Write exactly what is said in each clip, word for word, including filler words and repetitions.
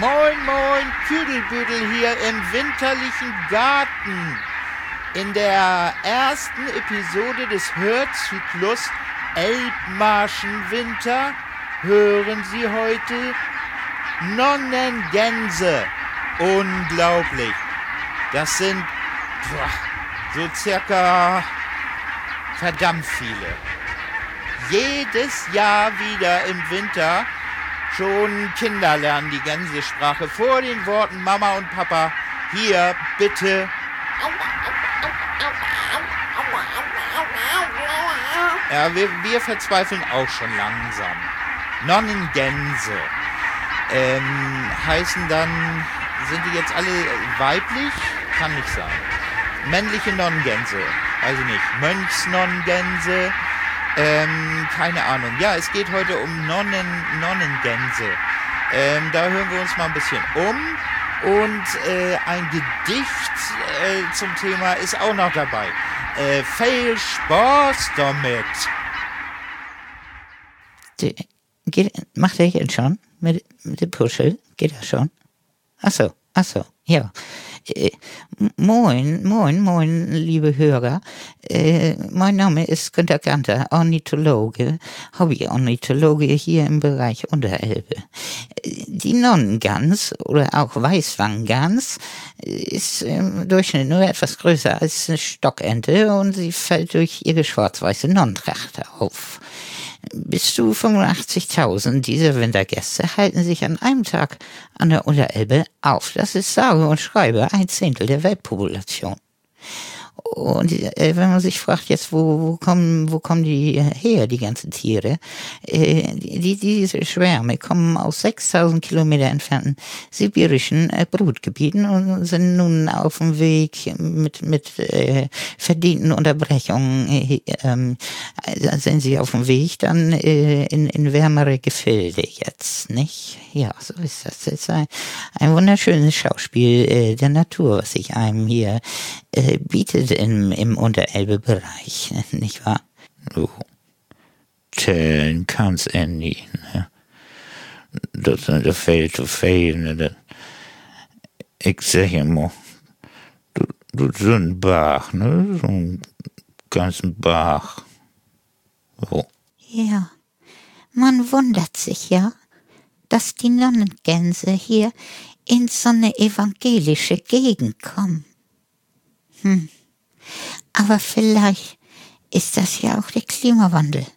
Moin, moin, Küdelbüdel hier im winterlichen Garten. In der ersten Episode des Hörzyklus Elbmarschenwinter hören Sie heute Nonnengänse. Unglaublich. Das sind boah, so circa verdammt viele. Jedes Jahr wieder im Winter. Schon Kinder lernen die Gänsesprache vor den Worten Mama und Papa. Hier, bitte. Ja, wir, wir verzweifeln auch schon langsam. Nonnengänse ähm, heißen dann, sind die jetzt alle weiblich? Kann nicht sein. Männliche Nonnengänse, weiß ich nicht. Mönchsnonnengänse. Ähm, keine Ahnung. Ja, es geht heute um Nonnen, Nonnengänse. Ähm, da hören wir uns mal ein bisschen um. Und äh, ein Gedicht äh, zum Thema ist auch noch dabei. Äh, viel Spaß damit. Die, geht, macht er jetzt schon? Mit, mit dem Puschel? Geht er schon? Ach so, ach so, ja. Äh, moin, moin, moin, liebe Hörer. Äh, mein Name ist Günter Ganter, Ornithologe, Hobby-Ornithologe hier im Bereich Unterelbe. Die Nonnengans oder auch Weißwanggans ist im Durchschnitt nur etwas größer als eine Stockente und sie fällt durch ihre schwarz-weiße Nonnentracht auf. Bis zu fünfundachtzigtausend dieser Wintergäste halten sich an einem Tag an der Unterelbe auf. Das ist sage und schreibe ein Zehntel der Weltpopulation. Und äh, wenn man sich fragt, jetzt wo, wo kommen wo kommen die her, die ganzen Tiere? Äh, die, diese Schwärme kommen aus sechstausend Kilometer entfernten sibirischen äh, Brutgebieten und sind nun auf dem Weg mit mit äh, verdienten Unterbrechungen. Äh, äh, sind sie auf dem Weg dann äh, in, in wärmere Gefilde jetzt, nicht? Ja, so ist das. Das ist ein, ein wunderschönes Schauspiel äh, der Natur, was sich einem hier äh, bietet im, im Unterelbe-Bereich, nicht wahr? Du tellen kannst er nie, ne? Das sind der viel zu viel, ne? Das, ich sag immer, du, du so ein Bach, ne? So einen ganzen Bach. So. Ja, man wundert sich ja, dass die Nonnengänse hier in so eine evangelische Gegend kommen. Hm. Aber vielleicht ist das ja auch der Klimawandel.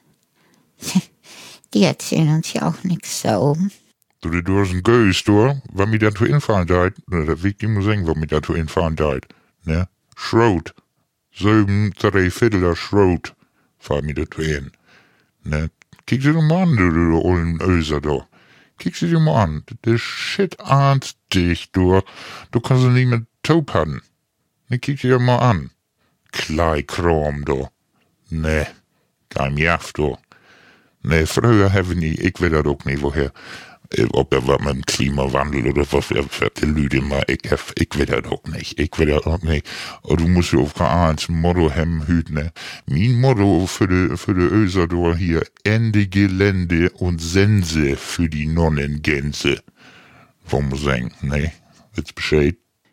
Die erzählen uns ja auch nichts da oben. Du, du hast ein Geist, du, wenn mir dazu hinfahren deit, ne, das will ich dir mal sagen, wenn mir dazu hinfahren deit, ne, Schrot, sieben, drei Viertel Schrot, fahr mir dazu hin, ne, kick sie doch mal an, du, du, du ollen Öser, da, kick sie dir mal an, der Shit ahnt dich, du, du kannst sie nicht mehr taub haben. Ne, kick dir mal an. Kleikram, do. Ne, kein Jaff, do. Ne, früher haben die, ich weiß das auch nicht, woher, ob er was mit dem Klimawandel oder was für die Leute mal, ich, ich weiß das auch nicht, ich weiß das auch nicht. Und du musst ja auf kein eins Motto haben, hüt, ne. Mein Motto für die, für die Öser, do, hier, Ende Gelände und Sense für die Nonnengänse. Wollen wir sagen, ne, jetzt Bescheid.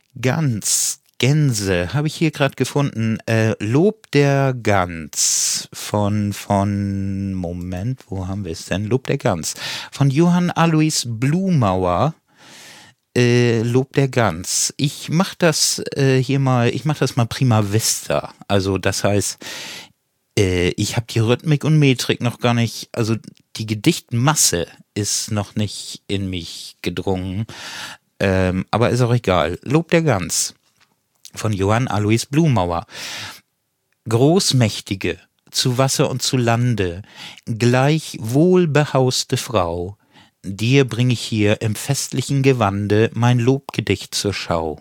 Gans. Gänse habe ich hier gerade gefunden. Äh, Lob der Gans von, von, Moment, wo haben wir es denn? Lob der Gans. Von Johann Alois Blumauer. Äh, Lob der Gans. Ich mach das äh, hier mal, ich mach das mal prima vista. Also das heißt, äh, ich habe die Rhythmik und Metrik noch gar nicht, also die Gedichtmasse ist noch nicht in mich gedrungen. Ähm, aber ist auch egal. Lob der Gans. Von Johann Alois Blumauer. Großmächtige, zu Wasser und zu Lande, gleich wohlbehauste Frau, dir bring ich hier im festlichen Gewande mein Lobgedicht zur Schau.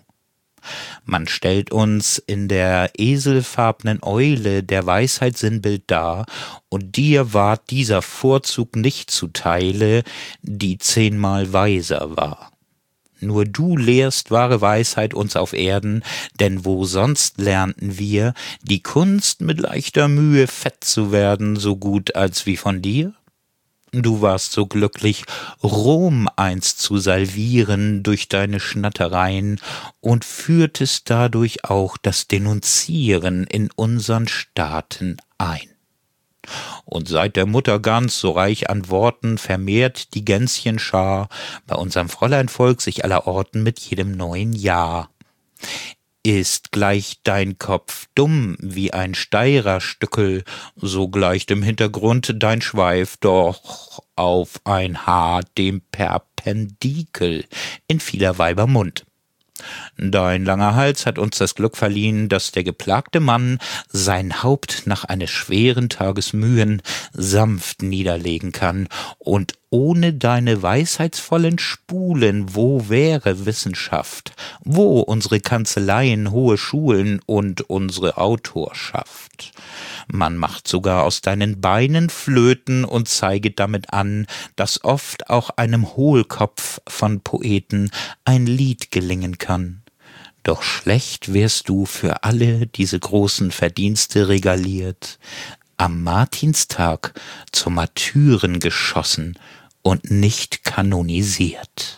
Man stellt uns in der eselfarbnen Eule der Weisheit Sinnbild dar, und dir ward dieser Vorzug nicht zuteile, die zehnmal weiser war. Nur du lehrst wahre Weisheit uns auf Erden, denn wo sonst lernten wir die Kunst mit leichter Mühe fett zu werden, so gut als wie von dir? Du warst so glücklich, Rom einst zu salvieren durch deine Schnattereien und führtest dadurch auch das Denunzieren in unseren Staaten ein. Und seit der Mutter Gans so reich an Worten vermehrt die Gänschenschar bei unserem Fräuleinvolk sich allerorten mit jedem neuen Jahr. Ist gleich dein Kopf dumm wie ein Steirerstückel, so gleicht im Hintergrund dein Schweif doch auf ein Haar dem Perpendikel in vieler Weiber Mund. Dein langer Hals hat uns das Glück verliehen, dass der geplagte Mann sein Haupt nach eines schweren Tages Mühen sanft niederlegen kann, und ohne deine weisheitsvollen Spulen, wo wäre Wissenschaft, wo unsere Kanzleien, hohe Schulen und unsere Autorschaft? Man macht sogar aus deinen Beinen Flöten und zeiget damit an, dass oft auch einem Hohlkopf von Poeten ein Lied gelingen kann. Doch schlecht wärst du für alle diese großen Verdienste regaliert, am Martinstag zum Martyren geschossen und nicht kanonisiert.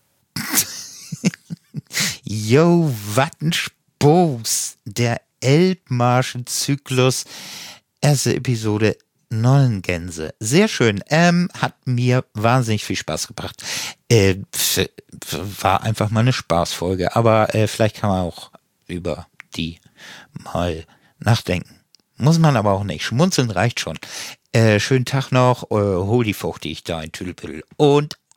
Jo, wat ein Spos, der Elbmarschenzyklus, erste Episode Nollengänse. Sehr schön, ähm, hat mir wahnsinnig viel Spaß gebracht. Äh, f- f- war einfach mal eine Spaßfolge, aber äh, vielleicht kann man auch über die mal nachdenken. Muss man aber auch nicht. Schmunzeln reicht schon. Äh, schönen Tag noch, äh, hol die Fuchtig da in Tüdelpüdel und